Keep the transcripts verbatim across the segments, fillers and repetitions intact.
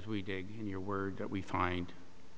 as we dig in your word that we find.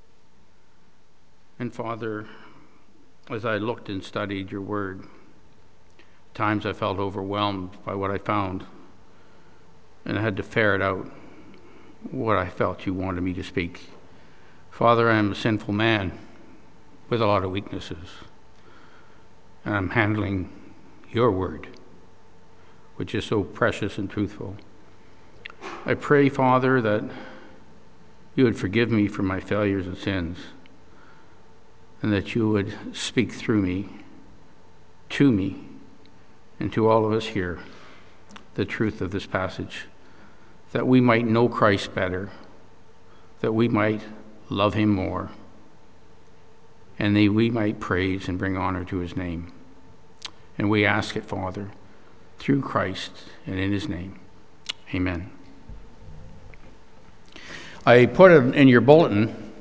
And Father, as I looked and studied your word, times I felt overwhelmed by what I found, and I had to ferret out what I felt you wanted me to speak. Father, I am a sinful man with a lot of weaknesses, and I'm handling your word, which is so precious and truthful. I pray, Father, that you would forgive me for my failures and sins, and that you would speak through me, to me, and to all of us here, the truth of this passage, that we might know Christ better, that we might love him more, and that we might praise and bring honor to his name. And we ask it, Father, through Christ and in his name. Amen. I put it in your bulletin.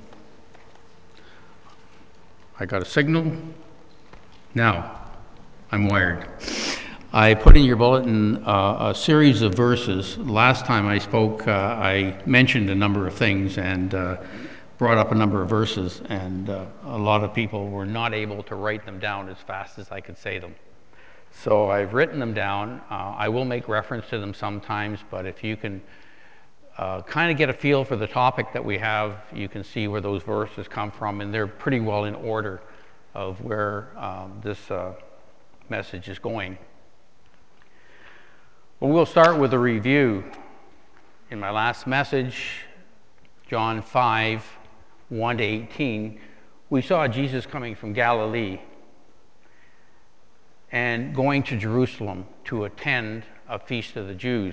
I got a signal. Now, I'm wired. I put in your bulletin uh, a series of verses. Last time I spoke, uh, I mentioned a number of things and uh, brought up a number of verses, and uh, a lot of people were not able to write them down as fast as I could say them. So I've written them down. Uh, I will make reference to them sometimes, but if you can uh, kind of get a feel for the topic that we have, you can see where those verses come from, and they're pretty well in order of where um, this uh, message is going. Well, we'll start with a review. In my last message, John five, one to eighteen, we saw Jesus coming from Galilee and going to Jerusalem to attend a feast of the Jews.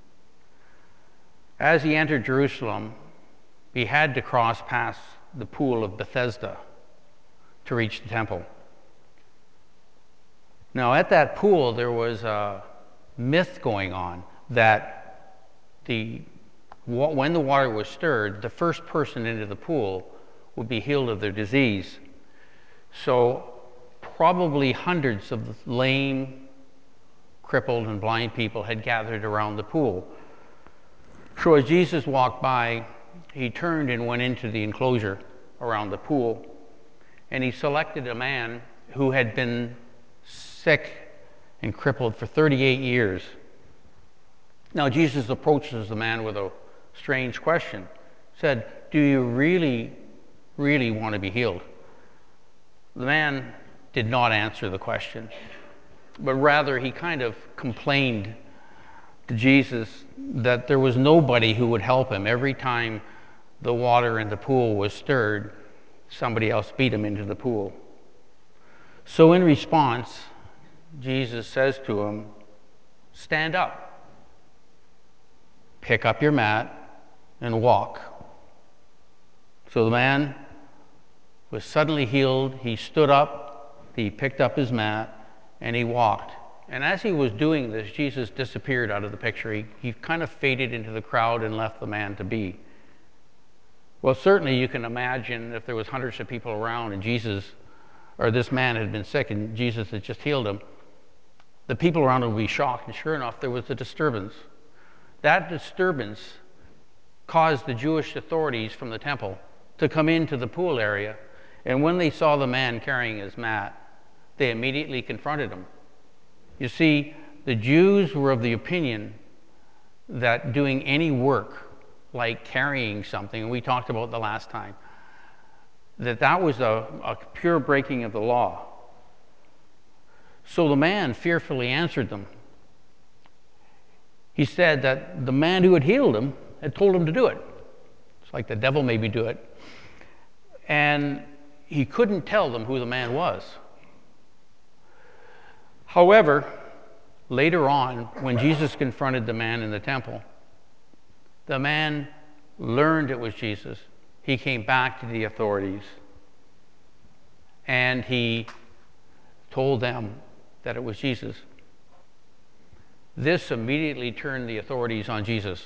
As he entered Jerusalem, he had to cross past the pool of Bethesda to reach the temple. Now, at that pool, there was a myth going on that the when the water was stirred, the first person into the pool would be healed of their disease. So probably hundreds of lame, crippled, and blind people had gathered around the pool. So as Jesus walked by, he turned and went into the enclosure around the pool, and he selected a man who had been sick and crippled for thirty-eight years. Now Jesus approaches the man with a strange question. He said, "Do you really, really want to be healed?" The man did not answer the question, but rather he kind of complained to Jesus that there was nobody who would help him. Every time the water in the pool was stirred, somebody else beat him into the pool. So in response, Jesus says to him, "Stand up, pick up your mat, and walk." So the man was suddenly healed. He stood up, he picked up his mat, and he walked. And as he was doing this, Jesus disappeared out of the picture. He, he kind of faded into the crowd and left the man to be. Well, certainly you can imagine if there was hundreds of people around and Jesus, or this man had been sick and Jesus had just healed him, the people around him would be shocked. And sure enough, there was a disturbance. That disturbance caused the Jewish authorities from the temple to come into the pool area. And when they saw the man carrying his mat, they immediately confronted him. You see, the Jews were of the opinion that doing any work like carrying something, and we talked about the last time, that that was a, a pure breaking of the law. So the man fearfully answered them. He said that the man who had healed him had told him to do it. It's like the devil made me do it. And he couldn't tell them who the man was. However, later on, when Jesus confronted the man in the temple, the man learned it was Jesus. He came back to the authorities and he told them that it was Jesus. This immediately turned the authorities on Jesus.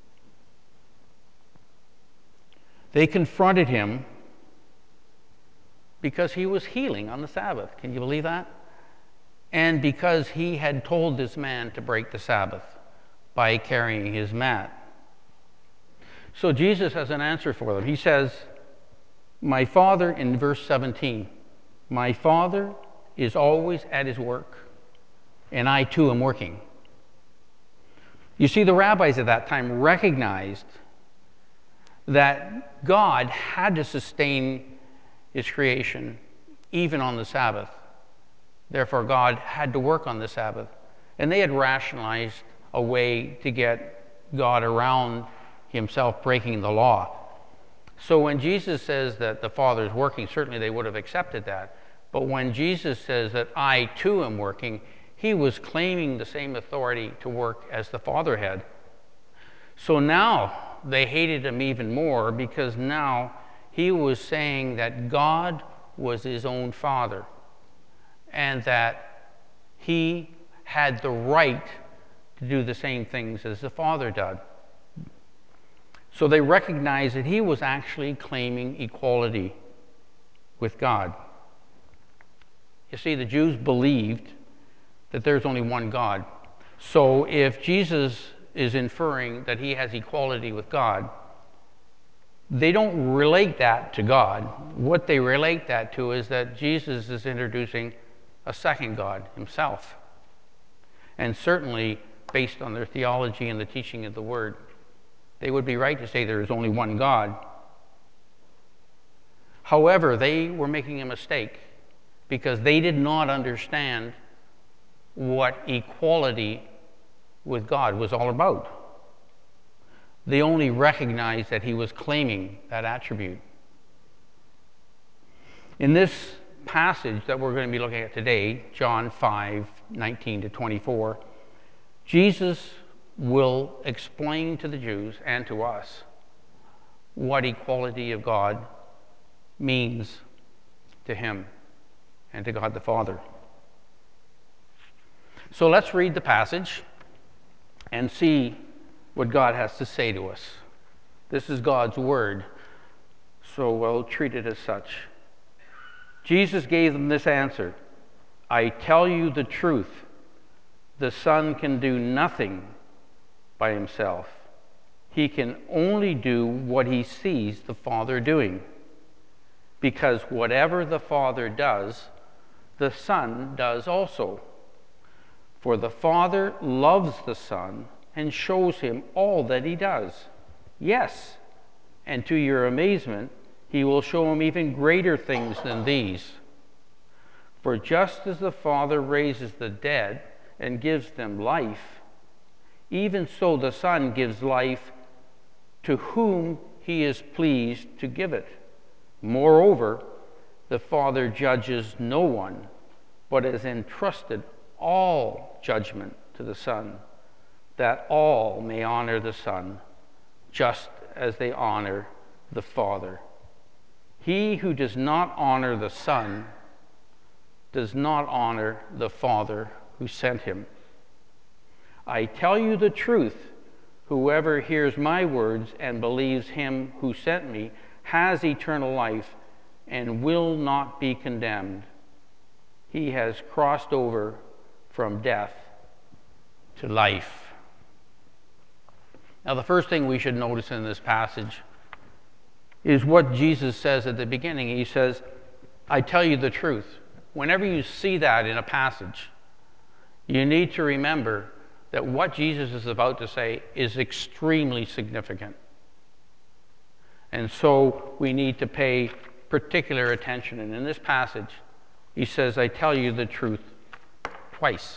They confronted him because he was healing on the Sabbath. Can you believe that? And because he had told this man to break the Sabbath by carrying his mat. So Jesus has an answer for them. He says, my Father, in verse seventeen, my Father is always at his work, and I too am working. You see, the rabbis at that time recognized that God had to sustain his creation even on the Sabbath. Therefore, God had to work on the Sabbath. And they had rationalized a way to get God around himself breaking the law. So when Jesus says that the Father is working, certainly they would have accepted that. But when Jesus says that I too am working, he was claiming the same authority to work as the Father had. So now they hated him even more, because now he was saying that God was his own Father and that he had the right to do the same things as the Father did. So they recognized that he was actually claiming equality with God. You see, the Jews believed that there's only one God. So if Jesus is inferring that he has equality with God, they don't relate that to God. What they relate that to is that Jesus is introducing a second God, himself. And certainly, based on their theology and the teaching of the Word, they would be right to say there is only one God. However, they were making a mistake, because they did not understand what equality with God was all about. They only recognized that he was claiming that attribute. In this passage that we're going to be looking at today, John five, nineteen to twenty-four, Jesus will explain to the Jews and to us what equality of God means to him and to God the Father. So let's read the passage and see what God has to say to us. This is God's word, so we'll treat it as such. Jesus gave them this answer: I tell you the truth, the Son can do nothing by himself. He can only do what he sees the Father doing, because whatever the Father does, the Son does also. For the Father loves the Son and shows him all that he does. Yes, and to your amazement, he will show him even greater things than these. For just as the Father raises the dead and gives them life, even so the Son gives life to whom he is pleased to give it. Moreover, the Father judges no one, but has entrusted all judgment to the Son, that all may honor the Son, just as they honor the Father. He who does not honor the Son does not honor the Father who sent him. I tell you the truth, whoever hears my words and believes him who sent me has eternal life and will not be condemned. He has crossed over from death to life. Now, the first thing we should notice in this passage is what Jesus says at the beginning. He says, I tell you the truth. Whenever you see that in a passage, you need to remember that what Jesus is about to say is extremely significant. And so we need to pay particular attention. And in this passage, he says, I tell you the truth, twice.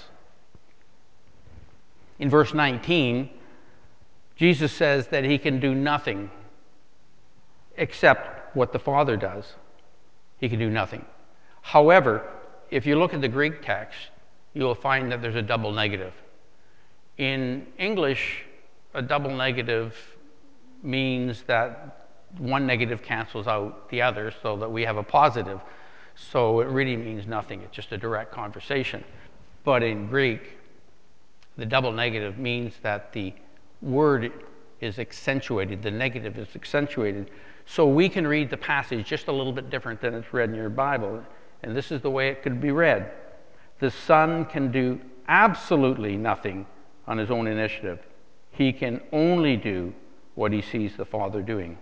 In verse nineteen, Jesus says that he can do nothing except what the Father does. He can do nothing. However, if you look at the Greek text, you will find that there's a double negative. In English, a double negative means that one negative cancels out the other so that we have a positive. So it really means nothing. It's just a direct conversation. But in Greek, the double negative means that the word is accentuated. The negative is accentuated. So we can read the passage just a little bit different than it's read in your Bible. And this is the way it could be read. The Son can do absolutely nothing on his own initiative. He can only do what he sees the Father doing.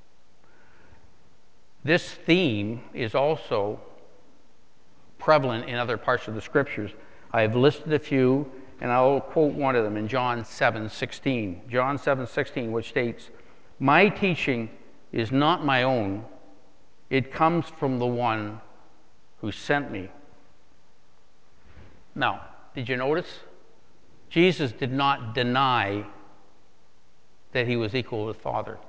This theme is also prevalent in other parts of the Scriptures. I've listed a few, and I'll quote one of them in John seven sixteen. John seven sixteen, which states, "My teaching is not my own. It comes from the one who sent me." Now, did you notice? Jesus did not deny that he was equal with the Father.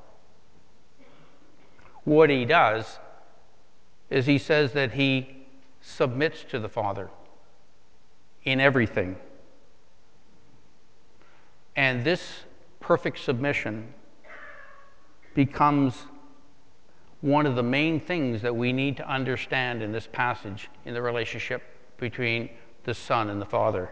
What he does is he says that he submits to the Father in everything. And this perfect submission becomes one of the main things that we need to understand in this passage in the relationship between the Son and the Father.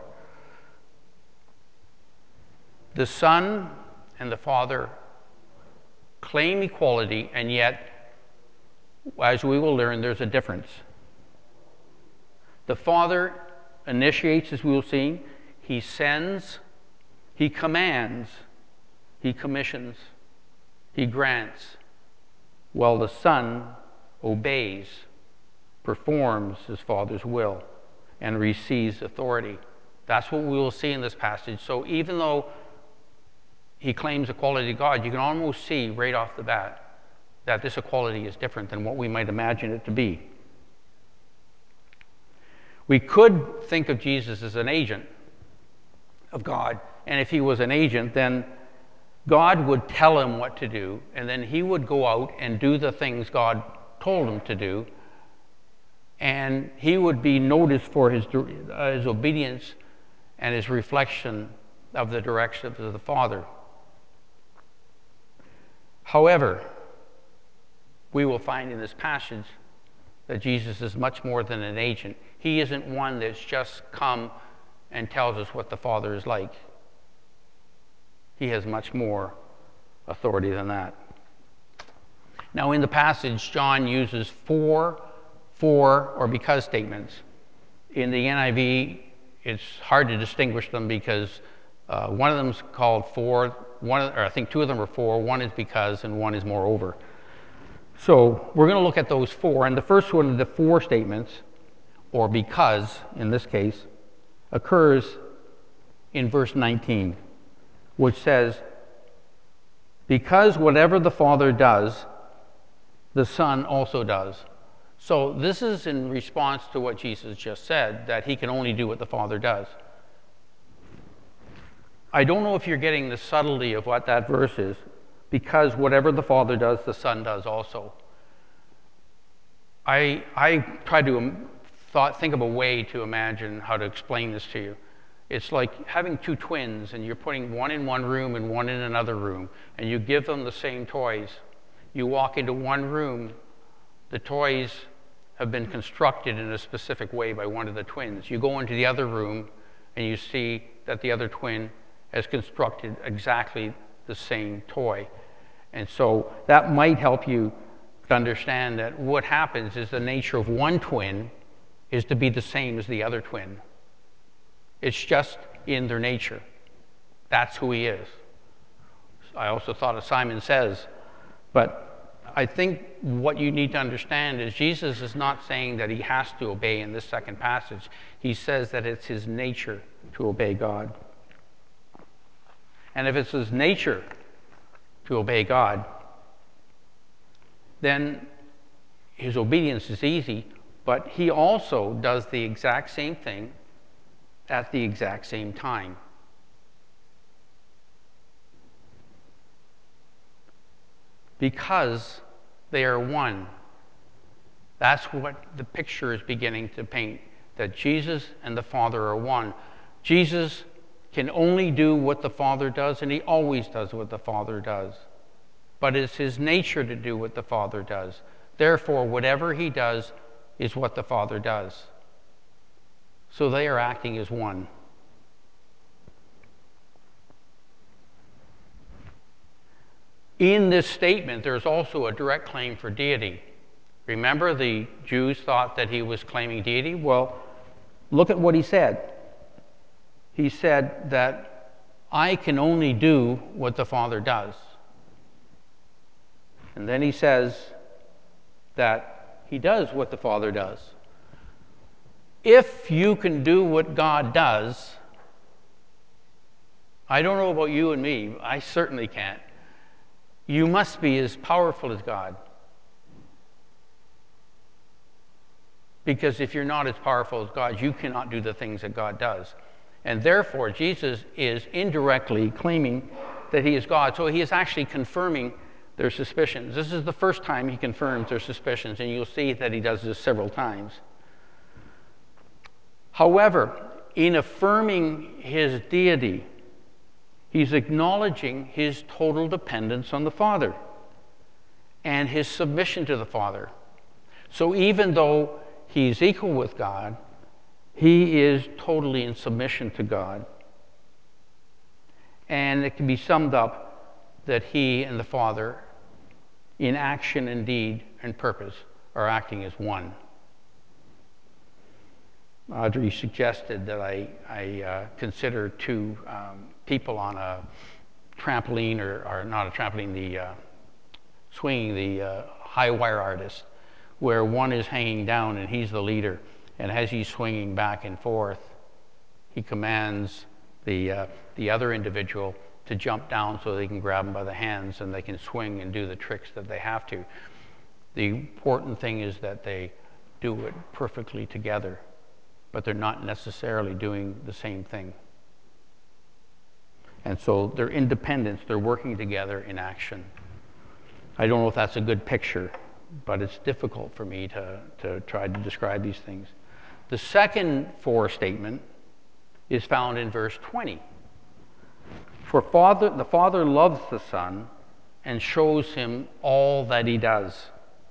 The Son and the Father claim equality, and yet, as we will learn, there's a difference. The Father initiates, as we will see. He sends, he commands, he commissions, he grants, while the Son obeys, performs his Father's will, and receives authority. That's what we will see in this passage. So even though he claims equality to God, you can almost see right off the bat that this equality is different than what we might imagine it to be. We could think of Jesus as an agent of God, and if he was an agent, then God would tell him what to do, and then he would go out and do the things God told him to do, and he would be noticed for his, uh, his obedience and his reflection of the direction of the Father. However, we will find in this passage that Jesus is much more than an agent. He isn't one that's just come and tells us what the Father is like. He has much more authority than that. Now, in the passage, John uses four, for, or because statements. In the N I V, it's hard to distinguish them because uh, one of them is called for, one, or I think two of them are for, one is because, and one is moreover. So we're going to look at those four, and the first one of the for statements, or because in this case, occurs in verse nineteen, which says, "Because whatever the Father does, the Son also does." So this is in response to what Jesus just said, that he can only do what the Father does. I don't know if you're getting the subtlety of what that verse is. Because whatever the Father does, the Son does also. I, I tried to thought, think of a way to imagine how to explain this to you. It's like having two twins, and you're putting one in one room and one in another room, and you give them the same toys. You walk into one room, the toys have been constructed in a specific way by one of the twins. You go into the other room, and you see that the other twin has constructed exactly the same toy. And so that might help you to understand that what happens is the nature of one twin is to be the same as the other twin. It's just in their nature. That's who he is. I also thought of Simon Says, but I think what you need to understand is Jesus is not saying that he has to obey in this second passage. He says that it's his nature to obey God. And if it's his nature to obey God, then his obedience is easy, but he also does the exact same thing at the exact same time. Because they are one. That's what the picture is beginning to paint, that Jesus and the Father are one. Jesus can only do what the Father does, and he always does what the Father does. But it's his nature to do what the Father does. Therefore, whatever he does is what the Father does. So they are acting as one. In this statement, there's also a direct claim for deity. Remember, the Jews thought that he was claiming deity? Well, look at what he said. He said that I can only do what the Father does. And then he says that he does what the Father does. If you can do what God does, I don't know about you and me, I certainly can't. You must be as powerful as God. Because if you're not as powerful as God, you cannot do the things that God does. And therefore, Jesus is indirectly claiming that he is God. So he is actually confirming their suspicions. This is the first time he confirms their suspicions, and you'll see that he does this several times. However, in affirming his deity, he's acknowledging his total dependence on the Father and his submission to the Father. So even though he's equal with God, he is totally in submission to God. And it can be summed up that he and the Father, in action and deed and purpose, are acting as one. Audrey suggested that I, I uh, consider two um, people on a trampoline, or, or not a trampoline, the uh, swinging, the uh, high wire artist, where one is hanging down and he's the leader, and as he's swinging back and forth, he commands the, uh, the other individual to jump down so they can grab him by the hands and they can swing and do the tricks that they have to. The important thing is that they do it perfectly together, but they're not necessarily doing the same thing. And so they're independent, they're working together in action. I don't know if that's a good picture, but it's difficult for me to, to try to describe these things. The second for statement is found in verse twenty. For father, the Father loves the Son and shows him all that he does.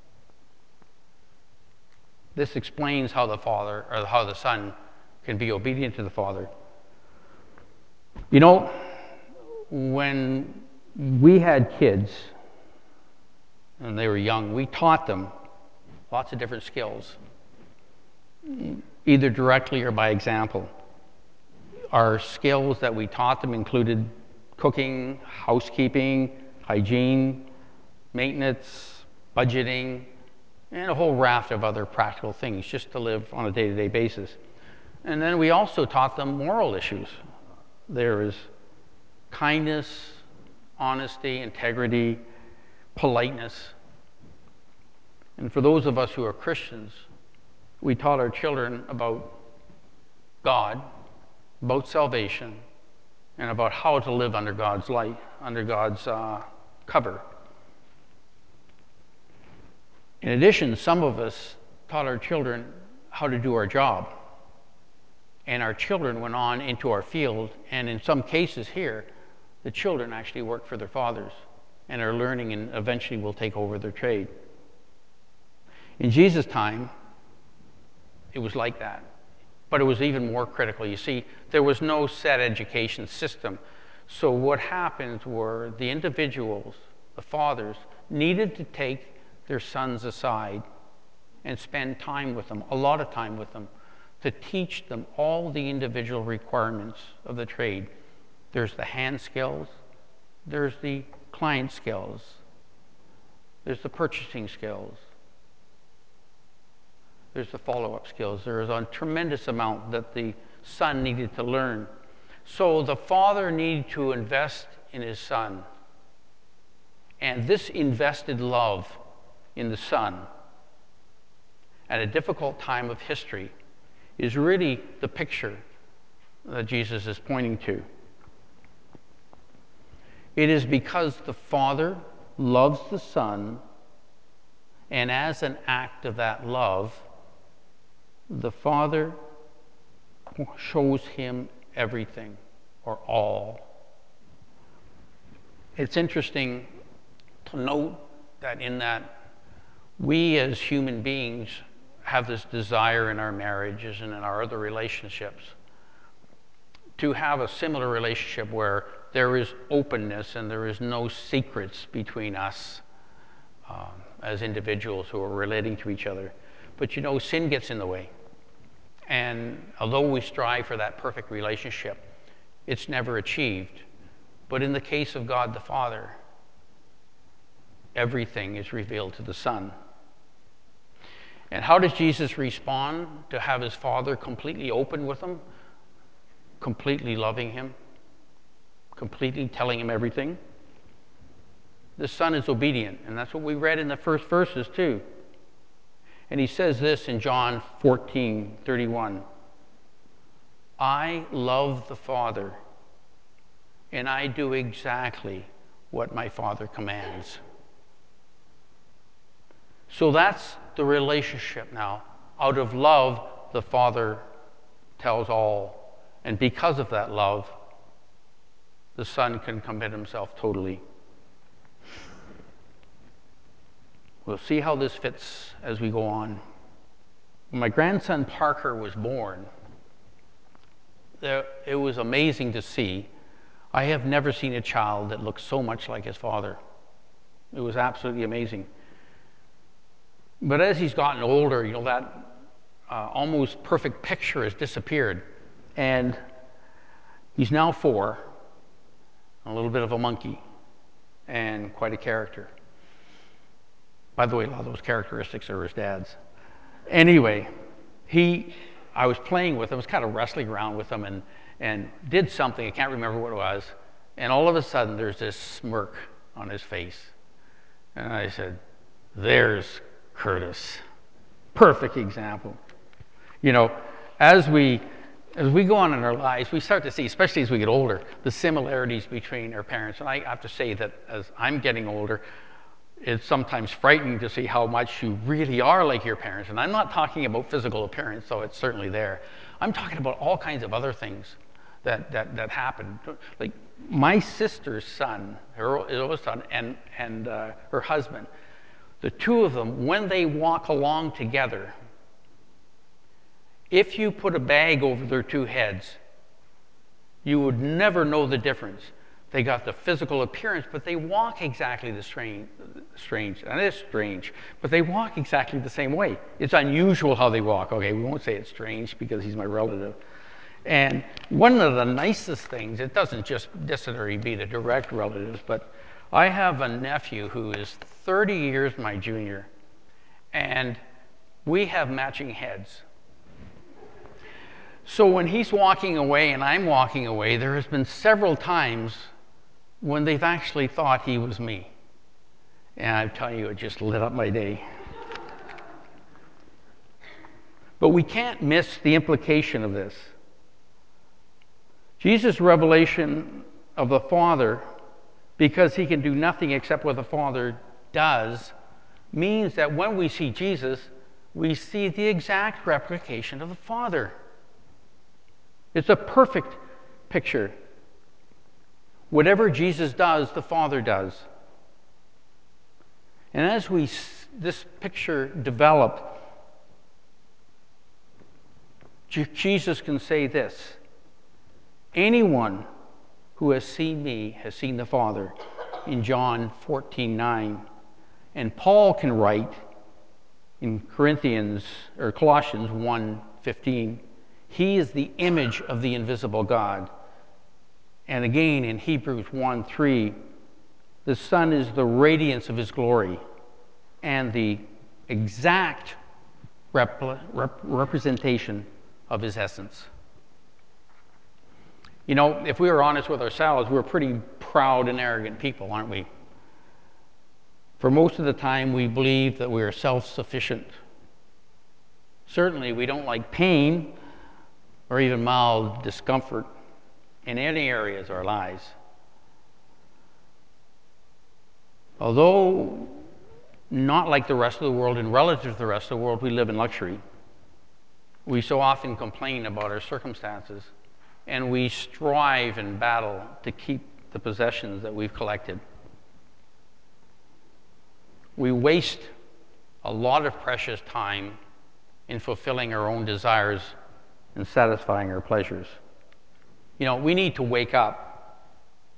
This explains how the Father, or how the Son, can be obedient to the Father. You know, when we had kids and they were young, we taught them lots of different skills, either directly or by example. Our skills that we taught them included cooking, housekeeping, hygiene, maintenance, budgeting, and a whole raft of other practical things just to live on a day-to-day basis. And then we also taught them moral issues. There is kindness, honesty, integrity, politeness. And for those of us who are Christians, we taught our children about God, about salvation, and about how to live under God's light, under God's uh, cover. In addition, some of us taught our children how to do our job. And our children went on into our field, and in some cases here, the children actually work for their fathers and are learning and eventually will take over their trade. In Jesus' time, it was like that. But it was even more critical. You see, there was no set education system. So what happened were the individuals, the fathers, needed to take their sons aside and spend time with them, a lot of time with them, to teach them all the individual requirements of the trade. There's the hand skills, there's the client skills, there's the purchasing skills, there's the follow-up skills. There is a tremendous amount that the son needed to learn. So the father needed to invest in his son. And this invested love in the son at a difficult time of history is really the picture that Jesus is pointing to. It is because the Father loves the Son, and as an act of that love, the Father shows him everything, or all. It's interesting to note that in that we as human beings have this desire in our marriages and in our other relationships to have a similar relationship where there is openness and there is no secrets between us um, as individuals who are relating to each other. But you know, sin gets in the way. And although we strive for that perfect relationship, it's never achieved. But in the case of God the Father, everything is revealed to the Son. And how does Jesus respond to have his Father completely open with him, completely loving him, completely telling him everything? The Son is obedient, and that's what we read in the first verses too. And he says this in John fourteen thirty-one. I love the Father, and I do exactly what my Father commands. So that's the relationship now. Out of love, the Father tells all. And because of that love, the Son can commit himself totally. We'll see how this fits as we go on. When my grandson Parker was born, there, it was amazing to see. I have never seen a child that looked so much like his father. It was absolutely amazing. But as he's gotten older, you know, that uh, almost perfect picture has disappeared. And he's now four, a little bit of a monkey, and quite a character. By the way, a lot of those characteristics are his dad's. Anyway, he, I was playing with him, I was kind of wrestling around with him, and, and did something, I can't remember what it was, and all of a sudden there's this smirk on his face. And I said, there's Curtis. Perfect example. You know, as we as we go on in our lives, we start to see, especially as we get older, the similarities between our parents. And I have to say that as I'm getting older, it's sometimes frightening to see how much you really are like your parents. And I'm not talking about physical appearance, though it's certainly there. I'm talking about all kinds of other things that that, that happen. Like my sister's son, her oldest son, and, and uh, her husband, the two of them, when they walk along together, if you put a bag over their two heads, you would never know the difference. They got the physical appearance, but they walk exactly the strange, strange, and it is strange, but they walk exactly the same way. It's unusual how they walk. Okay, we won't say it's strange because he's my relative. And one of the nicest things, it doesn't just necessarily be the direct relatives, but I have a nephew who is thirty years my junior, and we have matching heads. So when he's walking away and I'm walking away, there has been several times when they've actually thought he was me. And I'm telling you, it just lit up my day. But we can't miss the implication of this. Jesus' revelation of the Father, because he can do nothing except what the Father does, means that when we see Jesus, we see the exact replication of the Father. It's a perfect picture. Whatever Jesus does, the Father does. And as we this picture developed, Jesus can say this: anyone who has seen me has seen the Father, in John fourteen nine. And Paul can write in Corinthians or Colossians one fifteen, he is the image of the invisible God. And again in Hebrews one three, the Son is the radiance of his glory and the exact rep- rep- representation of his essence. You know, if we were honest with ourselves, we're pretty proud and arrogant people, aren't we? For most of the time, we believe that we are self-sufficient. Certainly, we don't like pain or even mild discomfort in any areas of our lives. Although not like the rest of the world and relative to the rest of the world, we live in luxury. We so often complain about our circumstances, and we strive and battle to keep the possessions that we've collected. We waste a lot of precious time in fulfilling our own desires and satisfying our pleasures. You know, we need to wake up.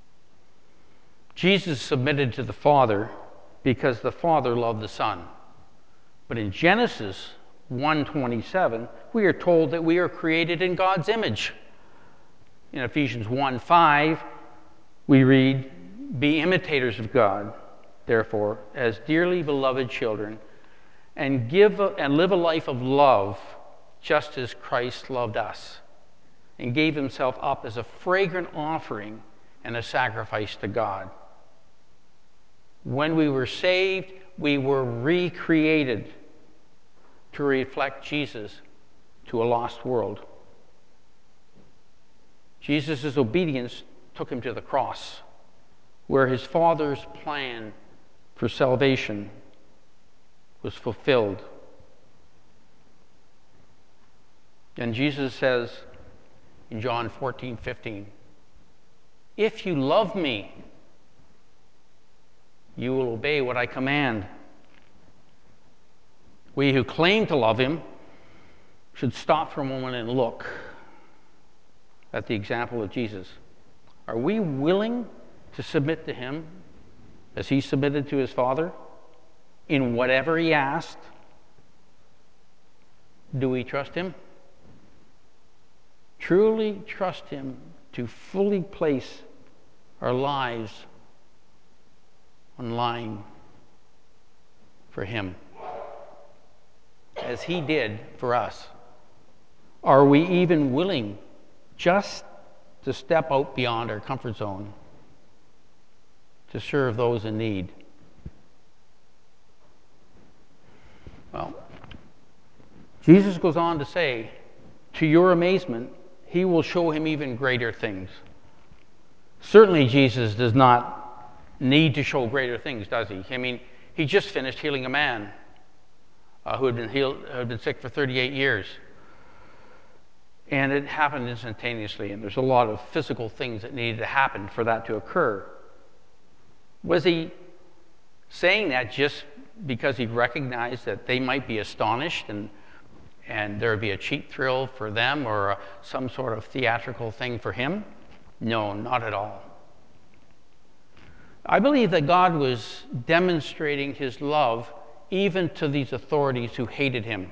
Jesus submitted to the Father because the Father loved the Son. But in Genesis one twenty-seven, we are told that we are created in God's image. In Ephesians one five, we read, "Be imitators of God therefore, as dearly beloved children, and give a, and live a life of love, just as Christ loved us, and gave himself up as a fragrant offering and a sacrifice to God. When we were saved, we were recreated to reflect Jesus to a lost world. Jesus' obedience took him to the cross, where his Father's plan for salvation was fulfilled. And Jesus says in John fourteen fifteen, "If you love me, you will obey what I command." We who claim to love him should stop for a moment and look at the example of Jesus. Are we willing to submit to him as he submitted to his Father in whatever he asked? Do we trust him? Truly trust him to fully place our lives on line for him, as he did for us? Are we even willing just to step out beyond our comfort zone to serve those in need? Well, Jesus goes on to say, to your amazement, he will show him even greater things. Certainly Jesus does not need to show greater things, does he? I mean, he just finished healing a man uh, who had been healed, who had been sick for thirty-eight years. And it happened instantaneously, and there's a lot of physical things that needed to happen for that to occur. Was he saying that just because he recognized that they might be astonished and and there would be a cheap thrill for them or a, some sort of theatrical thing for him? No, not at all. I believe that God was demonstrating his love even to these authorities who hated him.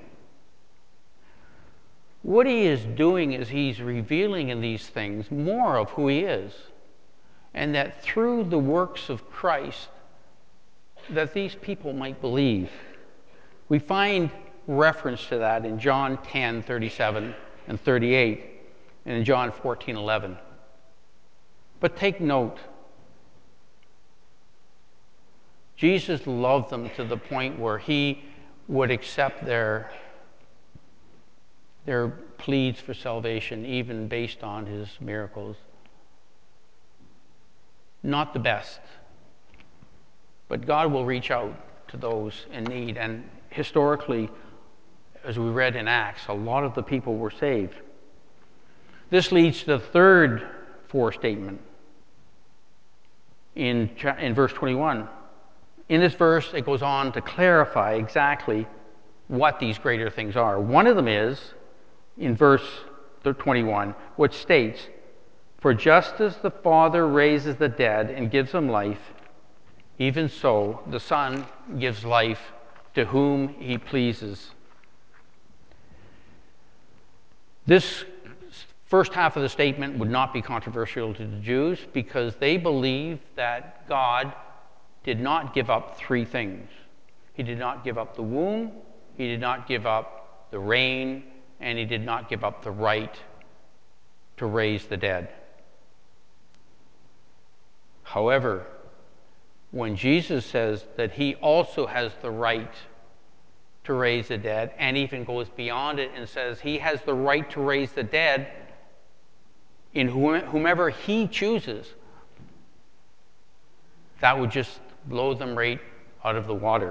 What he is doing is he's revealing in these things more of who he is, and that through the works of Christ, that these people might believe. We find reference to that in John ten thirty-seven and thirty-eight, and in John fourteen eleven. But take note, Jesus loved them to the point where he would accept their, their pleas for salvation, even based on his miracles. Not the best, but God will reach out to those in need. And historically, as we read in Acts, a lot of the people were saved. This leads to the third for statement in, in verse twenty-one. In this verse, it goes on to clarify exactly what these greater things are. One of them is in verse twenty-one, which states, "For just as the Father raises the dead and gives them life, even so the Son gives life to whom he pleases." This first half of the statement would not be controversial to the Jews because they believed that God did not give up three things. He did not give up the womb, he did not give up the rain, and he did not give up the right to raise the dead. However, when Jesus says that he also has the right to raise the dead, and even goes beyond it and says he has the right to raise the dead in whomever he chooses, that would just blow them right out of the water.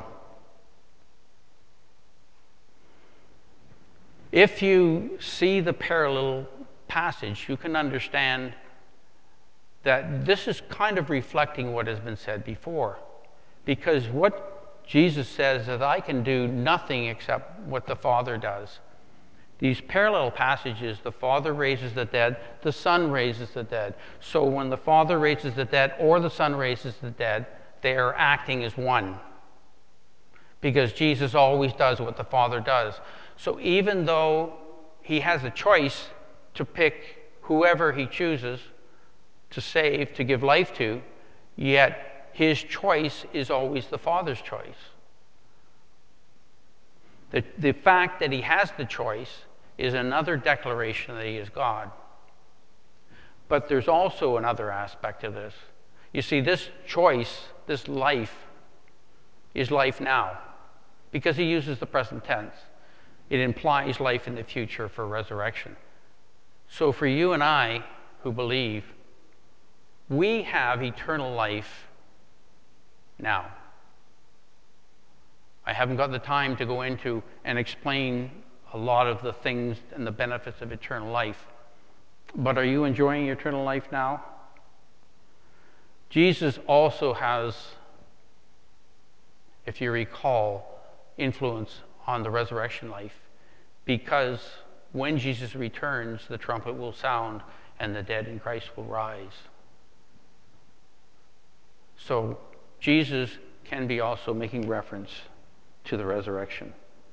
If you see the parallel passage, you can understand that this is kind of reflecting what has been said before. Because what Jesus says that I can do nothing except what the Father does. These parallel passages, the Father raises the dead, the Son raises the dead. So when the Father raises the dead or the Son raises the dead, they are acting as one. Because Jesus always does what the Father does. So even though he has a choice to pick whoever he chooses to save, to give life to, yet his choice is always the Father's choice. The, the fact that he has the choice is another declaration that he is God. But there's also another aspect of this. You see, this choice, this life, is life now, because he uses the present tense. It implies life in the future for resurrection. So for you and I who believe, we have eternal life now. I haven't got the time to go into and explain a lot of the things and the benefits of eternal life. But are you enjoying eternal life now? Jesus also has, if you recall, influence on the resurrection life, because when Jesus returns, the trumpet will sound and the dead in Christ will rise. So Jesus can be also making reference to the resurrection.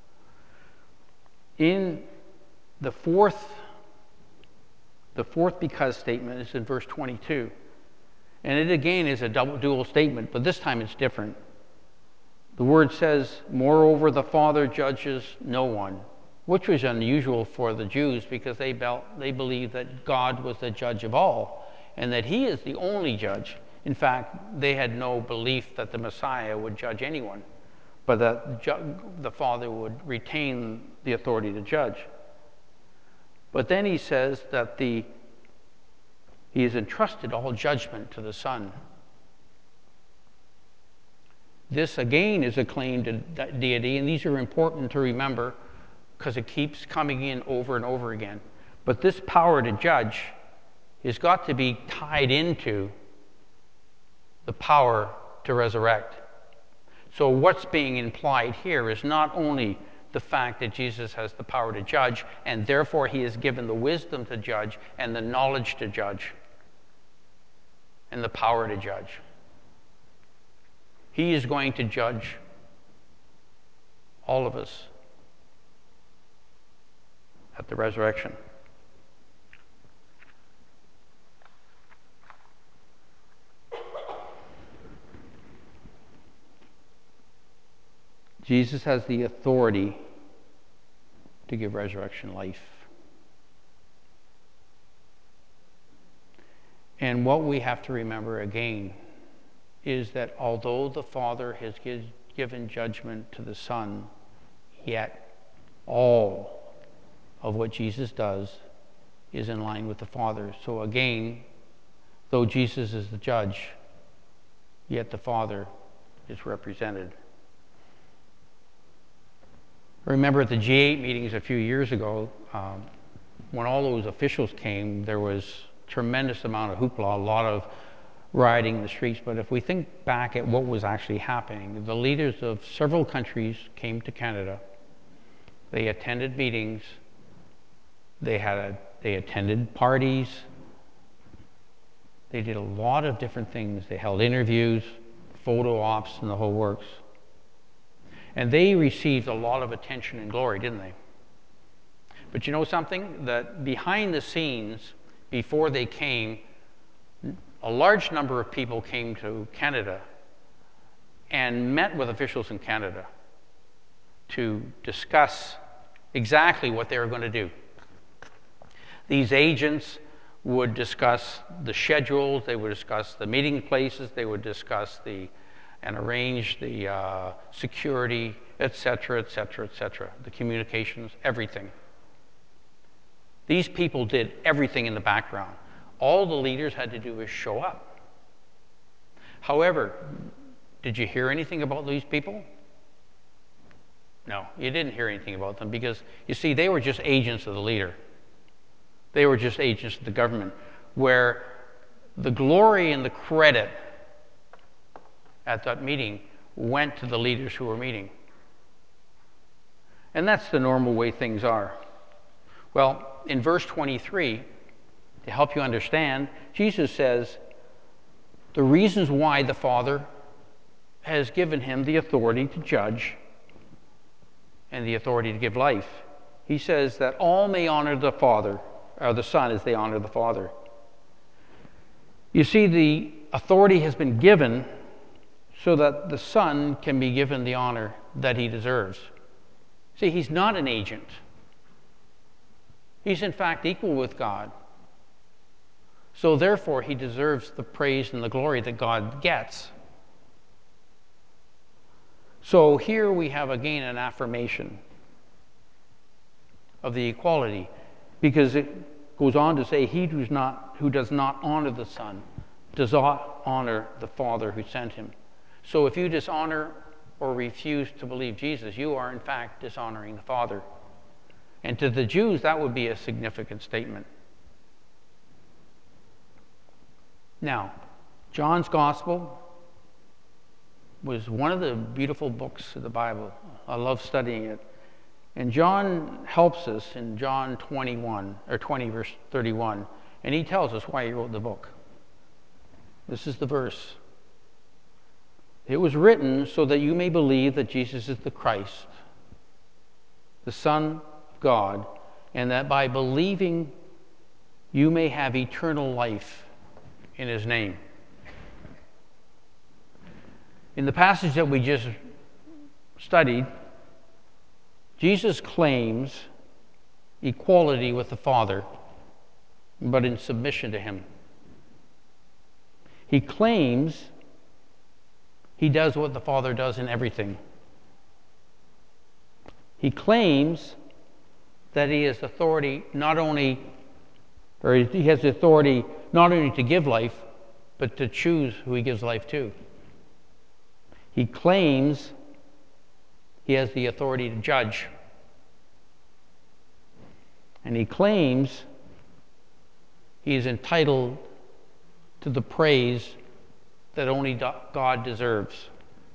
In the fourth, the fourth because statement is in verse twenty-two. And it again is a double dual statement, but this time it's different. The word says, moreover, the Father judges no one, which was unusual for the Jews because they, be- they believed that God was the judge of all and that he is the only judge. In fact, they had no belief that the Messiah would judge anyone, but that ju- the Father would retain the authority to judge. But then he says that the he has entrusted all judgment to the Son. This again is a claim to deity, and these are important to remember because it keeps coming in over and over again. But this power to judge has got to be tied into the power to resurrect. So what's being implied here is not only the fact that Jesus has the power to judge, and therefore he is given the wisdom to judge and the knowledge to judge and the power to judge. He is going to judge all of us at the resurrection. Jesus has the authority to give resurrection life. And what we have to remember again is that although the Father has give, given judgment to the Son, yet all of what Jesus does is in line with the Father. So again, though Jesus is the judge, yet the Father is represented. I remember at the G eight meetings a few years ago, um, when all those officials came, there was tremendous amount of hoopla, a lot of rioting in the streets. But if we think back at what was actually happening, the leaders of several countries came to Canada. They attended meetings. They had a, they attended parties. They did a lot of different things. They held interviews, photo ops, and the whole works. And they received a lot of attention and glory, didn't they? But you know something? That behind the scenes, before they came, a large number of people came to Canada and met with officials in Canada to discuss exactly what they were going to do. These agents would discuss the schedules, they would discuss the meeting places, they would discuss the and arrange the uh, security, et cetera, et cetera, et cetera, the communications, everything. These people did everything in the background. All the leaders had to do was show up. However, did you hear anything about these people? No, you didn't hear anything about them because, you see, they were just agents of the leader. They were just agents of the government, where the glory and the credit at that meeting went to the leaders who were meeting. And that's the normal way things are. Well, in verse twenty-three, to help you understand, Jesus says the reasons why the Father has given him the authority to judge and the authority to give life. He says that all may honor the Father, or the Son as they honor the Father. You see, the authority has been given so that the Son can be given the honor that he deserves. See, he's not an agent. He's in fact equal with God. So therefore, he deserves the praise and the glory that God gets. So here we have again an affirmation of the equality, because it goes on to say, he who's not, who does not honor the Son does not honor the Father who sent him. So if you dishonor or refuse to believe Jesus, you are in fact dishonoring the Father. And to the Jews, that would be a significant statement. Now, John's Gospel was one of the beautiful books of the Bible. I love studying it. And John helps us in John twenty-one, or twenty, verse thirty-one, and he tells us why he wrote the book. This is the verse. It was written so that you may believe that Jesus is the Christ, the Son of God, and that by believing you may have eternal life in his name. In the passage that we just studied, Jesus claims equality with the Father, but in submission to him. He claims he does what the Father does in everything. He claims that he has authority not only, or he has the authority not only to give life, but to choose who he gives life to. He claims he has the authority to judge. And he claims he is entitled to the praise that only God deserves.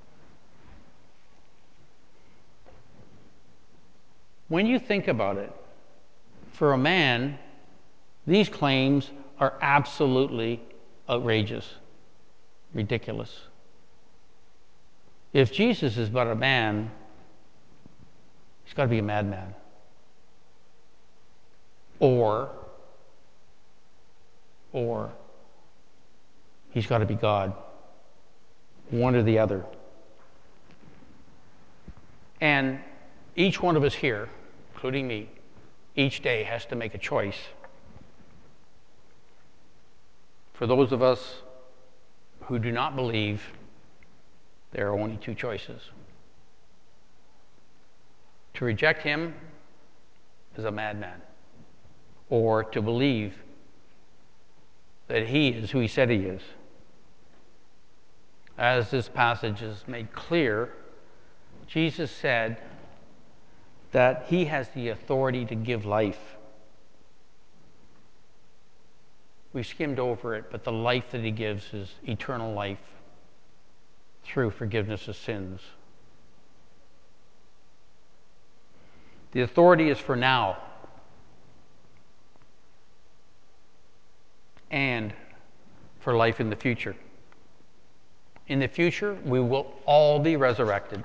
When you think about it, for a man, these claims are absolutely outrageous, ridiculous. If Jesus is but a man, he's got to be a madman. Or, or, he's got to be God. One or the other. And each one of us here, including me, each day has to make a choice. For those of us who do not believe, there are only two choices. To reject him as a madman, or to believe that he is who he said he is. As this passage is made clear, Jesus said that he has the authority to give life. We skimmed over it, but the life that he gives is eternal life through forgiveness of sins. The authority is for now and for life in the future. In the future, we will all be resurrected.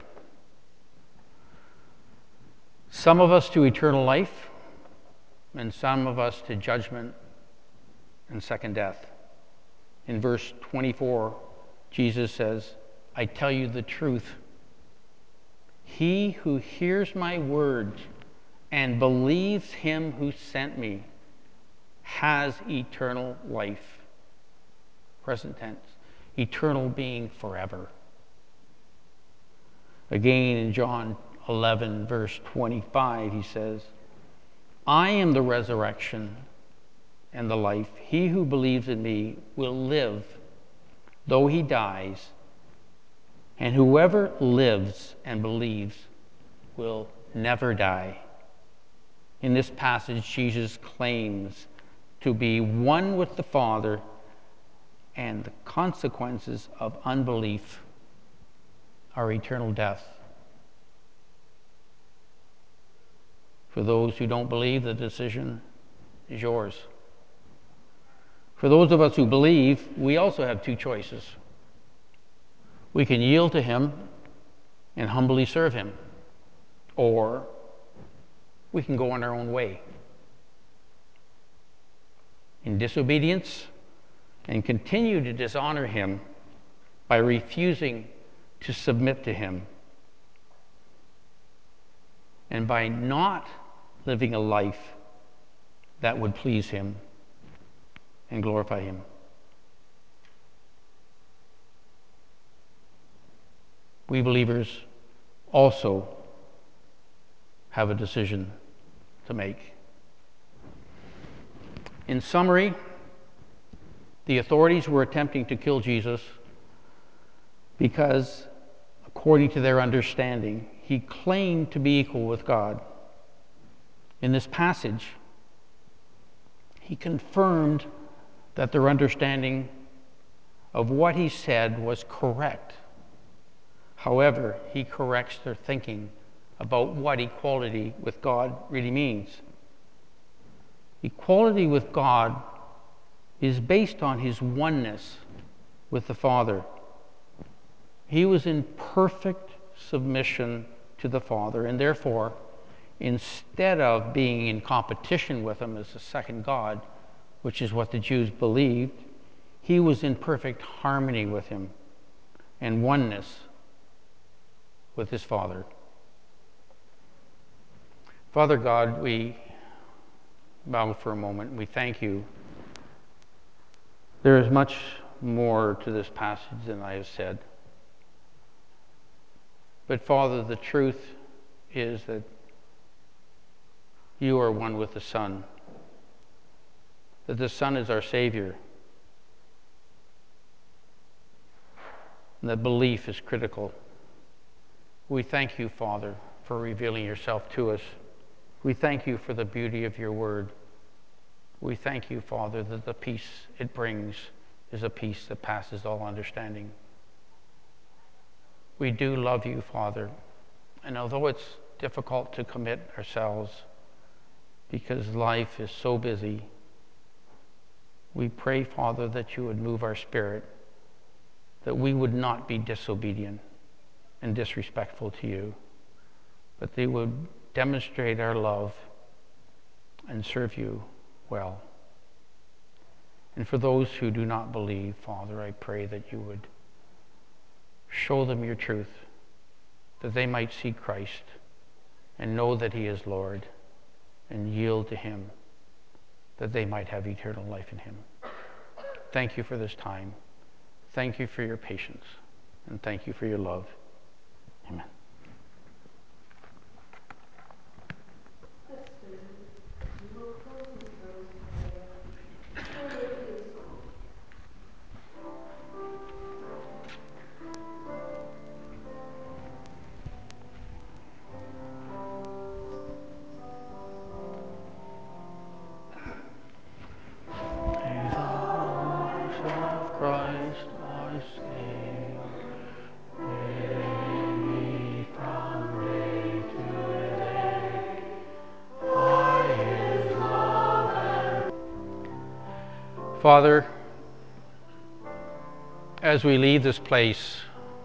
Some of us to eternal life, and some of us to judgment and second death. In verse twenty-four, Jesus says, I tell you the truth. He who hears my words and believes him who sent me has eternal life. Present tense. Eternal being forever. Again in John eleven, verse twenty-five, he says, I am the resurrection and the life. He who believes in me will live, though he dies, and whoever lives and believes will never die. In this passage, Jesus claims to be one with the Father, and the consequences of unbelief are eternal death. For those who don't believe, the decision is yours. For those of us who believe, we also have two choices. We can yield to him and humbly serve him, or we can go on our own way in disobedience and continue to dishonor him by refusing to submit to him. And by not living a life that would please him and glorify him. We believers also have a decision to make. In summary, the authorities were attempting to kill Jesus because, according to their understanding, he claimed to be equal with God. In this passage, he confirmed that their understanding of what he said was correct. However, he corrects their thinking about what equality with God really means. Equality with God is based on his oneness with the Father. He was in perfect submission to the Father, and therefore, instead of being in competition with him as a second God, which is what the Jews believed, he was in perfect harmony with him and oneness with his Father. Father God, we bow for a moment. We thank you. There is much more to this passage than I have said. But Father, the truth is that you are one with the Son, that the Son is our Savior, and that belief is critical. We thank you, Father, for revealing yourself to us. We thank you for the beauty of your word. We thank you, Father, that the peace it brings is a peace that passes all understanding. We do love you, Father, and although it's difficult to commit ourselves because life is so busy, we pray, Father, that you would move our spirit, that we would not be disobedient and disrespectful to you, but they would demonstrate our love and serve you well. And for those who do not believe, Father, I pray that you would show them your truth, that they might see Christ and know that he is Lord and yield to him, that they might have eternal life in him. Thank you for this time. Thank you for your patience, and thank you for your love. Amen. Father, as we leave this place,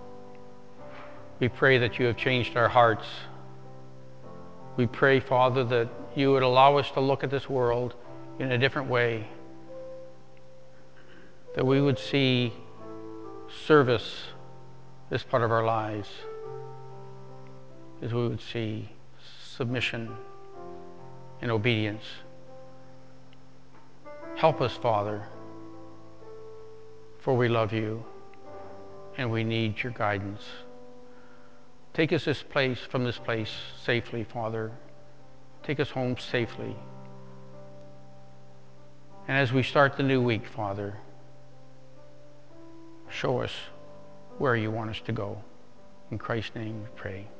we pray that you have changed our hearts. We pray, Father, that you would allow us to look at this world in a different way, that we would see service as part of our lives, as we would see submission and obedience. Help us, Father, for we love you and we need your guidance. Take us this place, from this place safely, Father. Take us home safely. And as we start the new week, Father, show us where you want us to go. In Christ's name we pray.